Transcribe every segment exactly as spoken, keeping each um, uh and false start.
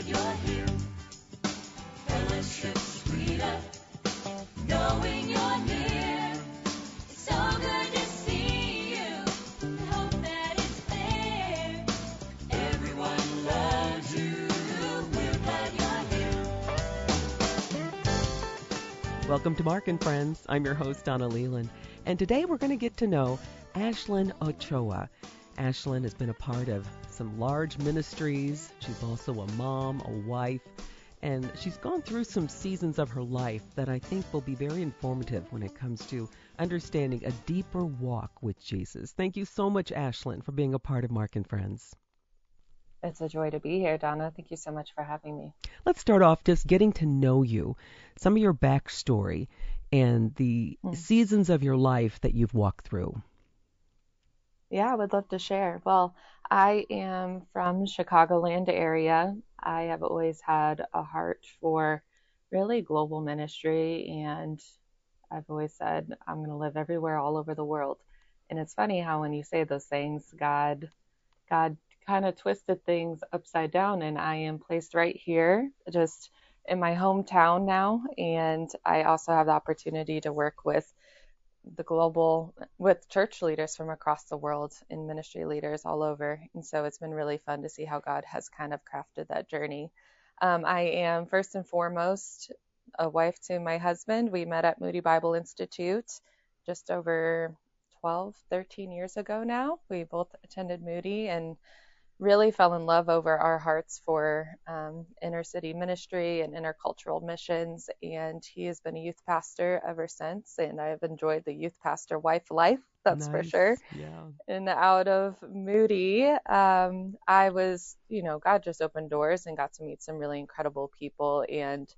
glad you're here. Fellowship sweeter, knowing you're near. It's so good to see you. I hope that it's there. Everyone loves you. We're glad you're here. Welcome to Mark and Friends. I'm your host, Donna Leland. And today we're going to get to know Ashlyn Ochoa. Ashlyn has been a part of some large ministries. She's also a mom, a wife, and she's gone through some seasons of her life that I think will be very informative when it comes to understanding a deeper walk with Jesus. Thank you so much, Ashlyn, for being a part of Mark and Friends. It's a joy to be here, Donna. Thank you so much for having me. Let's start off just getting to know you, some of your backstory, and the mm. seasons of your life that you've walked through. Yeah, I would love to share. Well, I am from Chicagoland area. I have always had a heart for really global ministry, and I've always said I'm going to live everywhere all over the world. And it's funny how when you say those things, God, God kind of twisted things upside down, and I am placed right here, just in my hometown now. And I also have the opportunity to work with the global, with church leaders from across the world and ministry leaders all over. And so it's been really fun to see how God has kind of crafted that journey. Um, I am first and foremost a wife to my husband. We met at Moody Bible Institute just over twelve, thirteen years ago now. We both attended Moody and really fell in love over our hearts for um, inner city ministry and intercultural missions. And he has been a youth pastor ever since. And I've enjoyed the youth pastor wife life, that's nice. for sure. Yeah. And out of Moody, um, I was, you know, God just opened doors and got to meet some really incredible people and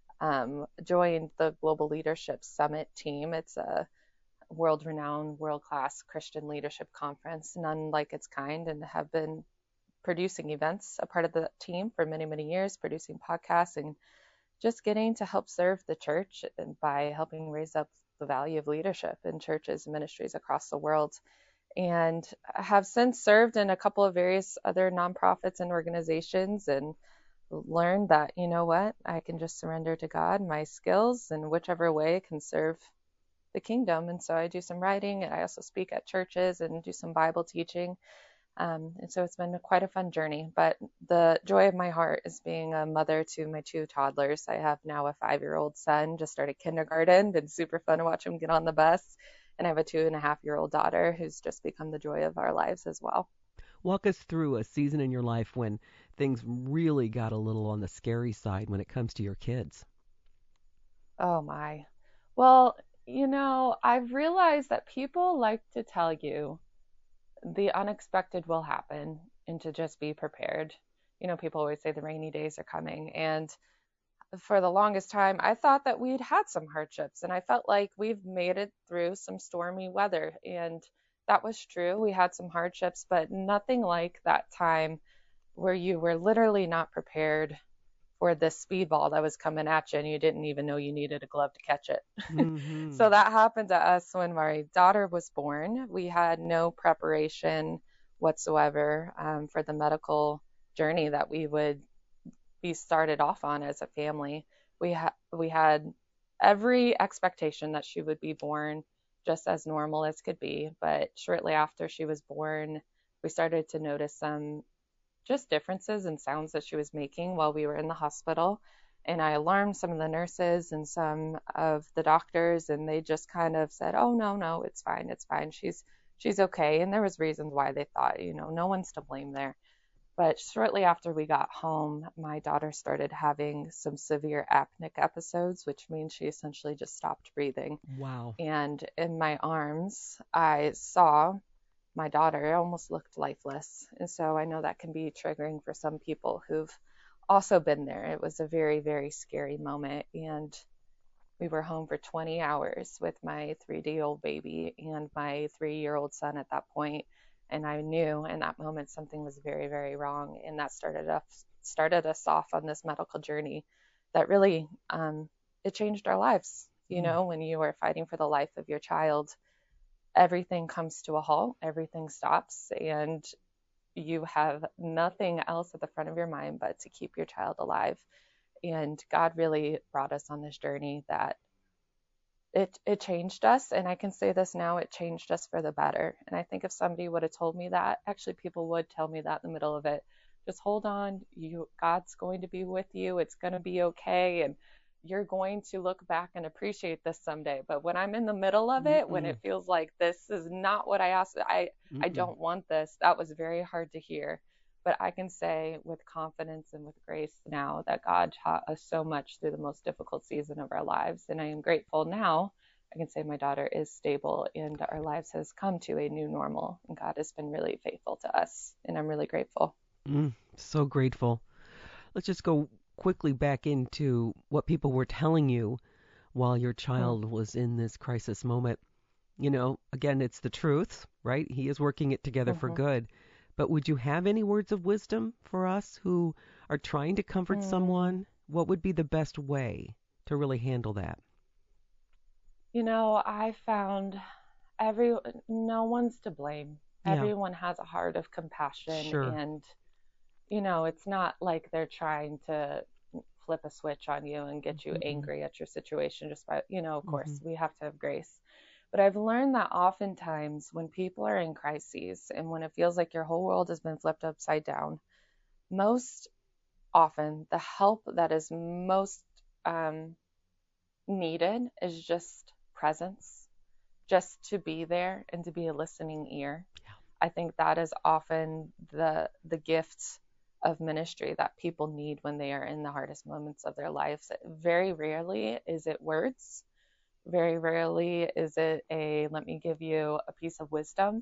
um, joined the Global Leadership Summit team. It's a world-renowned, world-class Christian leadership conference, none like its kind, and have been producing events, a part of the team for many, many years, producing podcasts and just getting to help serve the church by helping raise up the value of leadership in churches and ministries across the world. And I have since served in a couple of various other nonprofits and organizations and learned that, you know what, I can just surrender to God my skills in whichever way can serve the kingdom. And so I do some writing, and I also speak at churches and do some Bible teaching. Um, and so it's been quite a fun journey, but the joy of my heart is being a mother to my two toddlers. I have now a five-year-old son, just started kindergarten, been super fun to watch him get on the bus. And I have a two and a half year old daughter who's just become the joy of our lives as well. Walk us through a season in your life when things really got a little on the scary side when it comes to your kids. Oh my. Well, you know, I've realized that people like to tell you the unexpected will happen and to just be prepared. You know, people always say the rainy days are coming. And for the longest time, I thought that we'd had some hardships, and I felt like we've made it through some stormy weather. And that was true. We had some hardships, but nothing like that time where you were literally not prepared for this speedball that was coming at you and you didn't even know you needed a glove to catch it. Mm-hmm. So that happened to us when my daughter was born. We had no preparation whatsoever um, for the medical journey that we would be started off on as a family. We, ha- we had every expectation that she would be born just as normal as could be. But shortly after she was born, we started to notice some just differences in sounds that she was making while we were in the hospital. And I alarmed some of the nurses and some of the doctors, and they just kind of said, oh, no, no, it's fine. It's fine. She's she's okay. And there was reasons why they thought, you know, no one's to blame there. But shortly after we got home, my daughter started having some severe apneic episodes, which means she essentially just stopped breathing. Wow. And in my arms, I saw my daughter almost looked lifeless. And so I know that can be triggering for some people who've also been there. It was a very, very scary moment. And we were home for twenty hours with my three-day-old baby and my three-year-old son at that point. And I knew in that moment something was very, very wrong. And that started us, started us off on this medical journey that really, um, it changed our lives. You mm. know, when you are fighting for the life of your child, everything comes to a halt, everything stops, and you have nothing else at the front of your mind but to keep your child alive. And God really brought us on this journey that it it changed us. And I can say this now, it changed us for the better. And I think if somebody would have told me that, actually people would tell me that in the middle of it, just hold on, you God's going to be with you, it's going to be okay, and you're going to look back and appreciate this someday. But when I'm in the middle of it, when Mm-mm. it feels like this is not what I asked, i i Mm-mm. don't want this, that was very hard to hear. But I can say with confidence and with grace now that God taught us so much through the most difficult season of our lives. And I am grateful now. I can say my daughter is stable and our lives has come to a new normal. And God has been really faithful to us. And I'm really grateful. Mm. So grateful. Let's just go quickly back into what people were telling you while your Mm, child was in this crisis moment. You know, again, it's the truth, right? He is working it together for mhm, good. But would you have any words of wisdom for us who are trying to comfort mm. someone? What would be the best way to really handle that? You know, I found every no one's to blame. Yeah, Everyone has a heart of compassion, sure. and you know, it's not like they're trying to flip a switch on you and get you Mm-mm. angry at your situation just by, you know, of Mm-hmm. course, we have to have grace. But I've learned that oftentimes when people are in crises and when it feels like your whole world has been flipped upside down, most often the help that is most um, needed is just presence, just to be there and to be a listening ear. I think that is often the the gift of ministry that people need when they are in the hardest moments of their lives. Very rarely is it words. Very rarely is it a let me give you a piece of wisdom.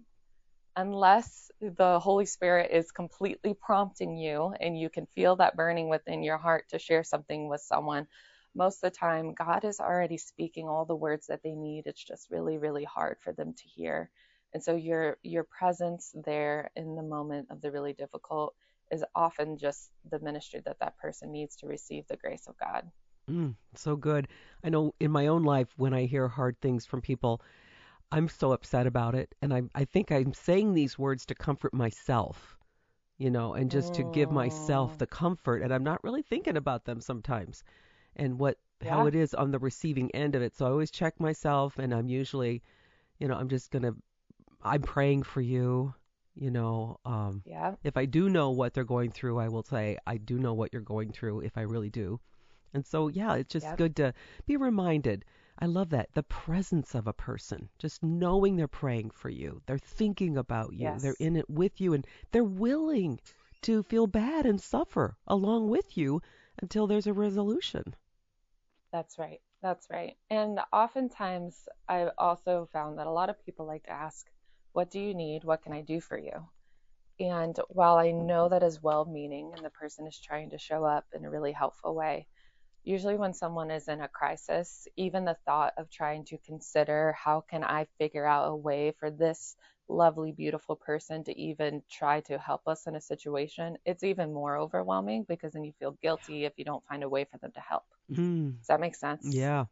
Unless the Holy Spirit is completely prompting you and you can feel that burning within your heart to share something with someone, most of the time God is already speaking all the words that they need. It's just really, really hard for them to hear. And so your your presence there in the moment of the really difficult is often just the ministry that that person needs to receive the grace of God. Mm, so good. I know in my own life, when I hear hard things from people, I'm so upset about it. And I, I think I'm saying these words to comfort myself, you know, and just to give myself Mm, the comfort. And I'm not really thinking about them sometimes and what how yeah, it is on the receiving end of it. So I always check myself, and I'm usually, you know, I'm just gonna I'm praying for you, you know. Um, yeah, if I do know what they're going through, I will say I do know what you're going through if I really do. And so, yeah, it's just yeah, good to be reminded. I love that. The presence of a person, just knowing they're praying for you, they're thinking about you, they're yes. in it with you, and they're willing to feel bad and suffer along with you until there's a resolution. That's right. That's right. And oftentimes, I've also found that a lot of people like to ask, what do you need? What can I do for you? And while I know that is well meaning and the person is trying to show up in a really helpful way, usually when someone is in a crisis, even the thought of trying to consider how can I figure out a way for this lovely, beautiful person to even try to help us in a situation, it's even more overwhelming because then you feel guilty if you don't find a way for them to help. Mm, Does that make sense? yeah.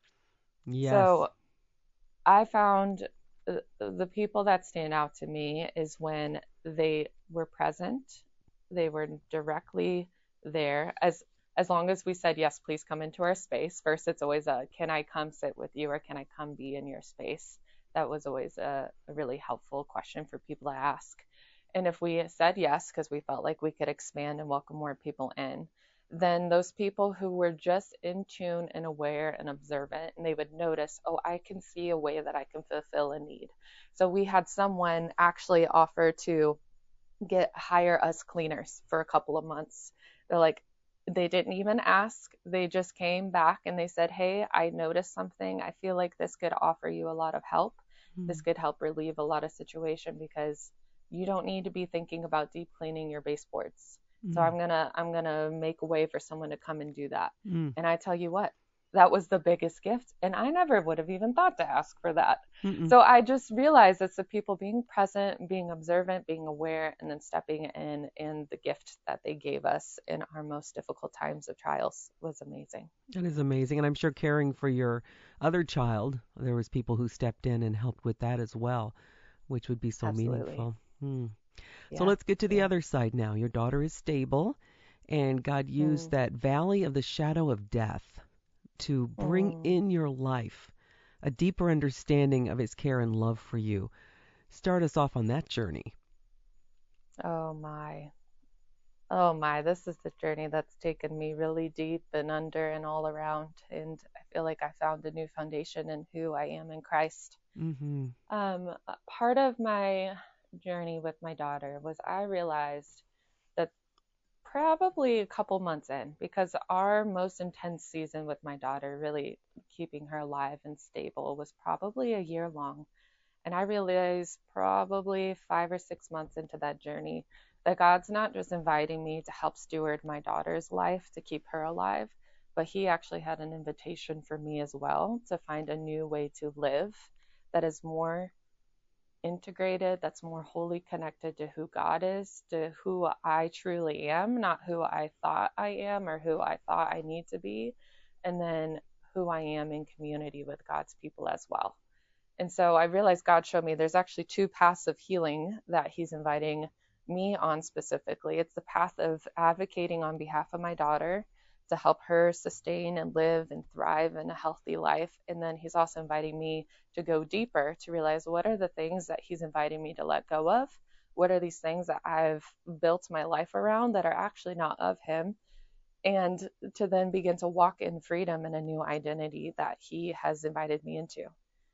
Yes. So I found uh, the people that stand out to me is when they were present, they were directly there. As as long as we said yes, please come into our space. First, it's always a can I come sit with you or can I come be in your space? That was always a, a really helpful question for people to ask. And if we said yes because we felt like we could expand and welcome more people in, then those people who were just in tune and aware and observant, and they would notice, oh, I can see a way that I can fulfill a need. So we had someone actually offer to get hire us cleaners for a couple of months. They're like, they didn't even ask. They just came back and they said, hey, I noticed something. I feel like this could offer you a lot of help. This Mm, could help relieve a lot of situation because you don't need to be thinking about deep cleaning your baseboards. So mm, I'm gonna I'm gonna make a way for someone to come and do that. mm, And I tell you what, that was the biggest gift. And I never would have even thought to ask for that. mm, So I just realized it's the people being present, being observant, being aware, and then stepping in. And the gift that they gave us in our most difficult times of trials was amazing. that is amazing. And I'm sure caring for your other child, there was people who stepped in and helped with that as well, which would be so Absolutely. meaningful. Hmm. So Yeah. let's get to the Yeah. other side now. Your daughter is stable, and God used Mm, that valley of the shadow of death to bring mm. in your life a deeper understanding of his care and love for you. Start us off on that journey. Oh my. Oh my, this is the journey that's taken me really deep and under and all around. And I feel like I found a new foundation in who I am in Christ. Mm-hmm. Um, uh, part of my journey with my daughter was I realized that probably a couple months in, because our most intense season with my daughter, really keeping her alive and stable, was probably a year long. And I realized probably five or six months into that journey that God's not just inviting me to help steward my daughter's life to keep her alive, but He actually had an invitation for me as well to find a new way to live that is more integrated, that's more wholly connected to who God is, to who I truly am, not who I thought I am or who I thought I need to be, and then who I am in community with God's people as well. And so I realized God showed me there's actually two paths of healing that He's inviting me on specifically. It's the path of advocating on behalf of my daughter to help her sustain and live and thrive in a healthy life. And then He's also inviting me to go deeper to realize what are the things that He's inviting me to let go of? What are these things that I've built my life around that are actually not of Him? And to then begin to walk in freedom and a new identity that He has invited me into.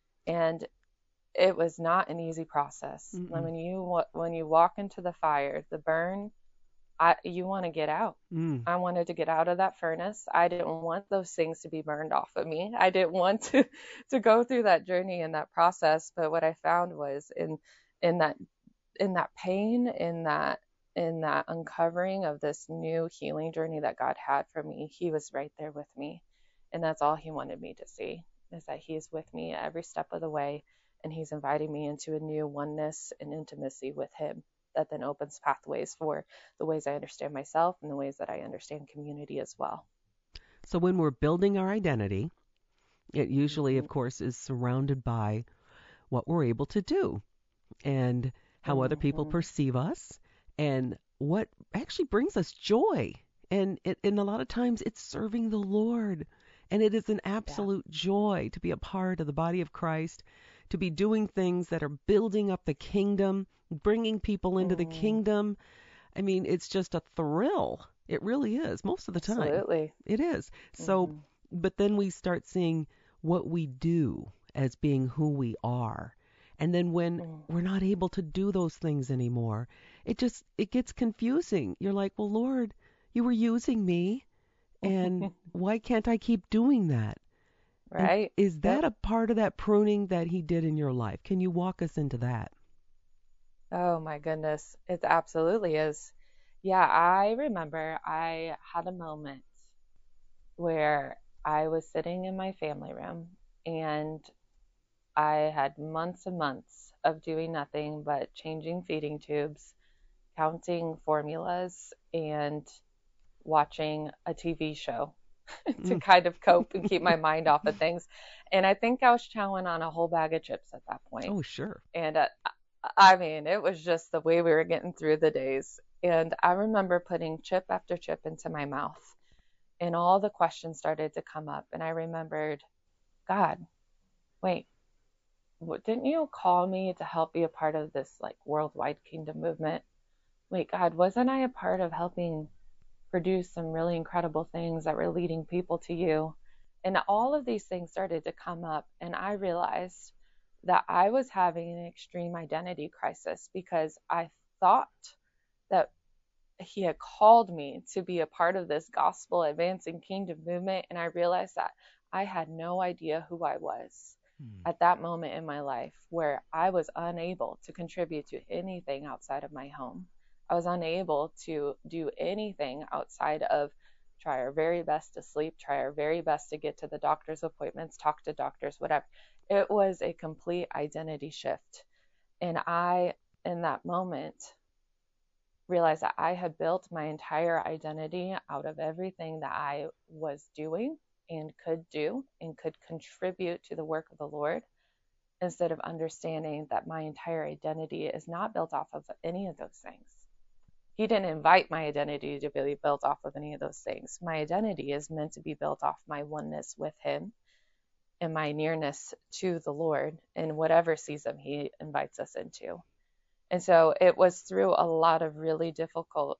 And it was not an easy process. And Mm-mm. when you when you walk into the fire, the burn, I you want to get out. Mm. I wanted to get out of that furnace. I didn't want those things to be burned off of me. I didn't want to to go through that journey and that process. But what I found was in in that in that pain, in that in that uncovering of this new healing journey that God had for me, He was right there with me. And that's all He wanted me to see, is that He is with me every step of the way, and He's inviting me into a new oneness and intimacy with Him that then opens pathways for the ways I understand myself and the ways that I understand community as well. So when we're building our identity, it usually, Mm-hmm. of course, is surrounded by what we're able to do and how other people Mm-hmm. perceive us and what actually brings us joy. And it, and a lot of times it's serving the Lord. And it is an Yeah. absolute joy to be a part of the body of Christ, to be doing things that are building up the kingdom, bringing people into the Mm, kingdom. I mean, it's just a thrill. It really is, most of the time. absolutely. It is. So, Mm-hmm. but then we start seeing what we do as being who we are. And then when we're not able to do those things anymore, it just it gets confusing. You're like, "Well, Lord, you were using me, and Mm. why can't I keep doing that?" And Right? is Yep. that a part of that pruning that he did in your life? Can you walk us into that? Oh my goodness. It absolutely is. Yeah, I remember I had a moment where I was sitting in my family room and I had months and months of doing nothing but changing feeding tubes, counting formulas, and watching a T V show to Mm. kind of cope and keep my mind off of things. And I think I was chowing on a whole bag of chips at that point. Oh, sure. And uh, I mean, it was just the way we were getting through the days. And I remember putting chip after chip into my mouth, and all the questions started to come up. And I remembered, God, wait, didn't you call me to help be a part of this like worldwide kingdom movement? Wait, God, wasn't I a part of helping produce some really incredible things that were leading people to you? And all of these things started to come up, and I realized that I was having an extreme identity crisis because I thought that He had called me to be a part of this gospel advancing kingdom movement, and I realized that I had no idea who I was Hmm. at that moment in my life, where I was unable to contribute to anything outside of my home. I was unable to do anything outside of try our very best to sleep, try our very best to get to the doctor's appointments, talk to doctors, whatever. It was a complete identity shift. And I, in that moment, realized that I had built my entire identity out of everything that I was doing and could do and could contribute to the work of the Lord. instead of understanding that my entire identity is not built off of any of those things. He didn't invite my identity to be built off of any of those things. My identity is meant to be built off my oneness with him and my nearness to the Lord in whatever season he invites us into. And so it was through a lot of really difficult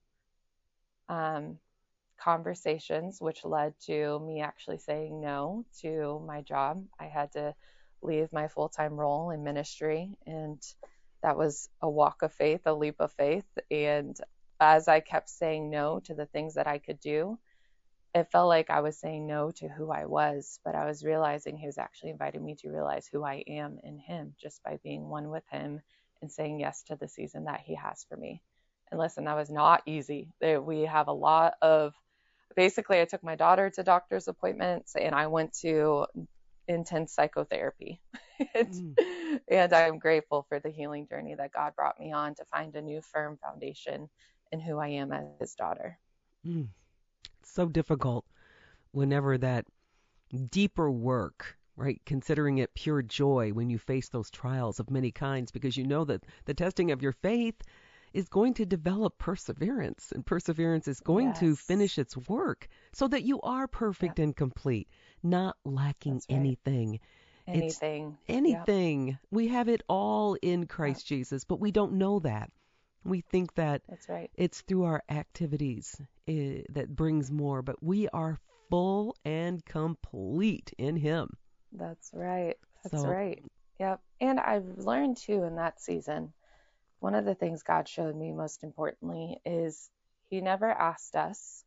um, conversations, which led to me actually saying no to my job. I had to leave my full-time role in ministry, and that was a walk of faith, a leap of faith. And as I kept saying no to the things that I could do, it felt like I was saying no to who I was, but I was realizing he was actually inviting me to realize who I am in him just by being one with him and saying yes to the season that he has for me. And listen, that was not easy. There, we have a lot of, basically I took my daughter to doctor's appointments and I went to intense psychotherapy. and, Mm. and I'm grateful for the healing journey that God brought me on to find a new firm foundation in who I am as his daughter. Mm. So difficult whenever that deeper work, right? Considering it pure joy when you face those trials of many kinds, because you know that the testing of your faith is going to develop perseverance, and perseverance is going to Yes. finish its work so that you are perfect Yep. and complete, not lacking That's right. anything. It's Anything. Yep. anything. We have it all in Yep. Christ Jesus, but we don't know that. We think that That's right. it's through our activities eh, that brings more, but we are full and complete in him. That's right. That's So, right. Yep. And I've learned too in that season, one of the things God showed me most importantly is he never asked us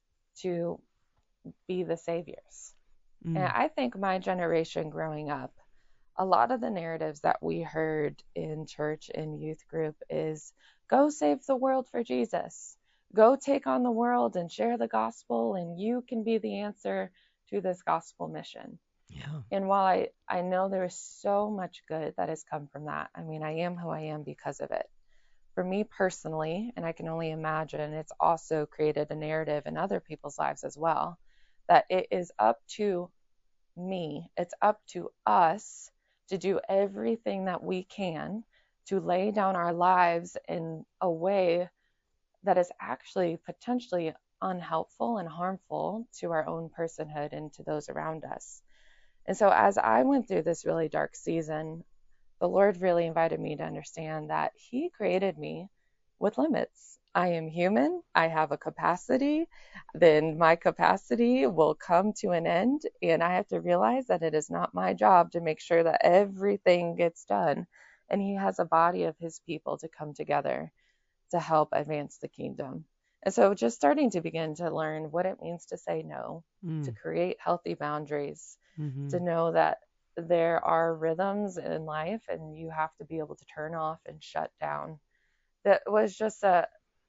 to be the saviors. And mm, I think my generation growing up, a lot of the narratives that we heard in church and youth group is go save the world for Jesus. Go take on the world and share the gospel, and you can be the answer to this gospel mission. yeah. And while I, I know there is so much good that has come from that, I mean, I am who I am because of it. For me personally, and I can only imagine it's also created a narrative in other people's lives as well, that it is up to me, it's up to us to do everything that we can to lay down our lives in a way that is actually potentially unhelpful and harmful to our own personhood and to those around us. And so as I went through this really dark season, the Lord really invited me to understand that he created me with limits. I am human. I have a capacity. Then my capacity will come to an end. And I have to realize that it is not my job to make sure that everything gets done. And he has a body of his people to come together to help advance the kingdom. And so just starting to begin to learn what it means to say no, to Mm, create healthy boundaries, hmm to know that there are rhythms in life and you have to be able to turn off and shut down. That was just a,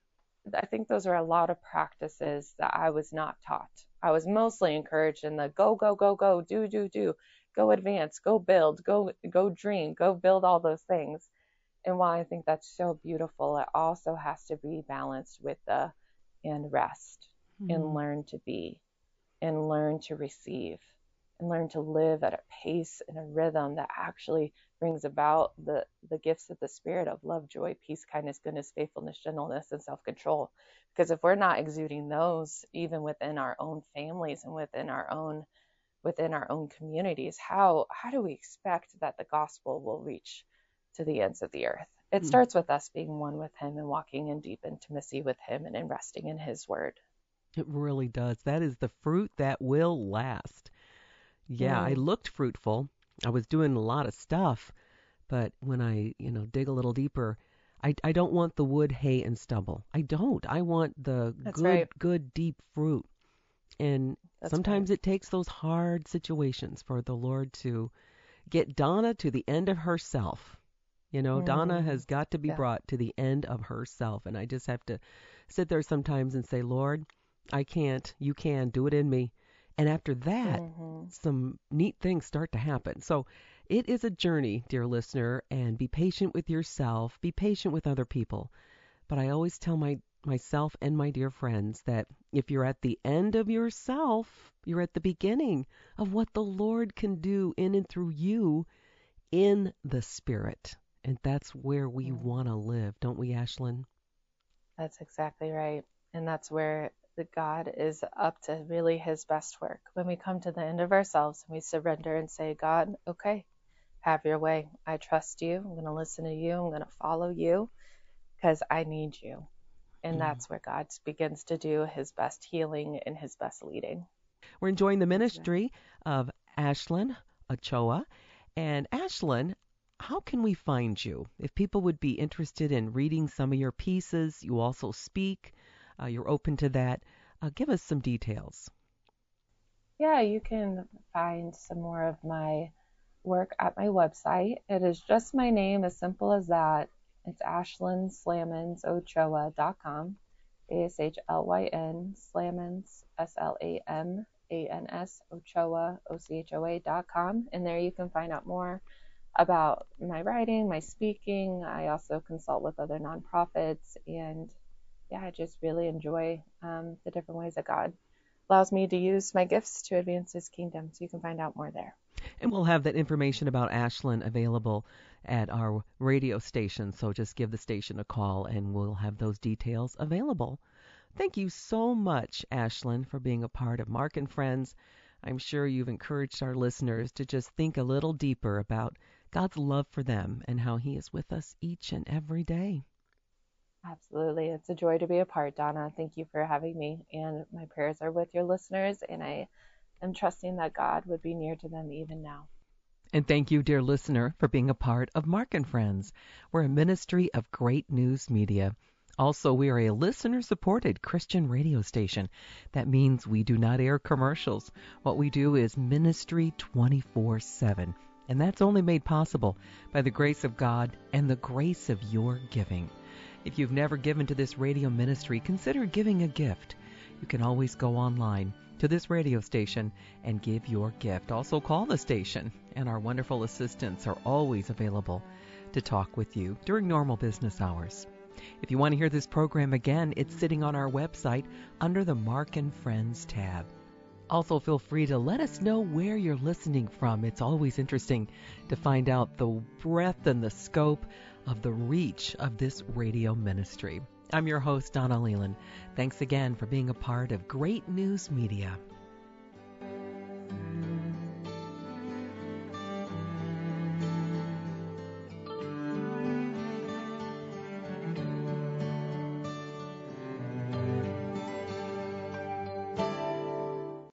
I think those are a lot of practices that I was not taught. I was mostly encouraged in the go, go, go, go, do, do, do, go advance, go build, go, go dream, go build all those things. And while I think that's so beautiful, it also has to be balanced with the and rest and mm, learn to be and learn to receive and learn to live at a pace and a rhythm that actually brings about the, the gifts of the spirit of love, joy, peace, kindness, goodness, faithfulness, gentleness, and self-control. Because if we're not exuding those, even within our own families and within our own within our own communities, how how do we expect that the gospel will reach to the ends of the earth? It mm. starts with us being one with him and walking in deep intimacy with him and in resting in his word. It really does. That is the fruit that will last. Yeah, I Mm, looked fruitful. I was doing a lot of stuff, but when I, you know, dig a little deeper, I, I don't want the wood, hay, and stubble. I don't. I want the that's good, right. good, deep fruit. And That's right. sometimes it takes those hard situations for the Lord to get Donna to the end of herself. You know, Donna Mm, has got to be yeah. brought to the end of herself. And I just have to sit there sometimes and say, Lord, I can't. You can. Do it in me. And after that, Hmm. some neat things start to happen. So it is a journey, dear listener, and be patient with yourself. Be patient with other people. But I always tell my myself and my dear friends that if you're at the end of yourself, you're at the beginning of what the Lord can do in and through you in the Spirit. And that's where we Mm. want to live, don't we, Ashlyn? That's exactly right. And that's where the God is up to really his best work. When we come to the end of ourselves and we surrender and say, God, okay, have your way. I trust you. I'm going to listen to you. I'm going to follow you because I need you. And Mm. that's where God begins to do his best healing and his best leading. We're enjoying the ministry of Ashlyn Ochoa. And Ashlyn, how can we find you? If people would be interested in reading some of your pieces, you also speak, uh, you're open to that. Uh, give us some details. Yeah, you can find some more of my work at my website. It is just my name, as simple as that. It's ashlyn slamans ochoa dot com. A S H L Y N, Slamans, S L A M A N S, Ochoa, O C H O A dot com. And there you can find out more about my writing, my speaking. I also consult with other nonprofits. And yeah, I just really enjoy um, the different ways that God allows me to use my gifts to advance his kingdom. So you can find out more there. And we'll have that information about Ashlyn available at our radio station. So just give the station a call and we'll have those details available. Thank you so much, Ashlyn, for being a part of Mark and Friends. I'm sure you've encouraged our listeners to just think a little deeper about God's love for them and how he is with us each and every day. Absolutely. It's a joy to be a part, Donna. Thank you for having me. And my prayers are with your listeners, and I am trusting that God would be near to them even now. And thank you, dear listener, for being a part of Mark and Friends. We're a ministry of Great News Media. Also, we are a listener-supported Christian radio station. That means we do not air commercials. What we do is ministry twenty-four seven. And that's only made possible by the grace of God and the grace of your giving. If you've never given to this radio ministry, consider giving a gift. You can always go online to this radio station and give your gift. Also call the station, and our wonderful assistants are always available to talk with you during normal business hours. If you want to hear this program again, it's sitting on our website under the Mark and Friends tab. Also, feel free to let us know where you're listening from. It's always interesting to find out the breadth and the scope of the reach of this radio ministry. I'm your host, Donna Leland. Thanks again for being a part of Great News Media.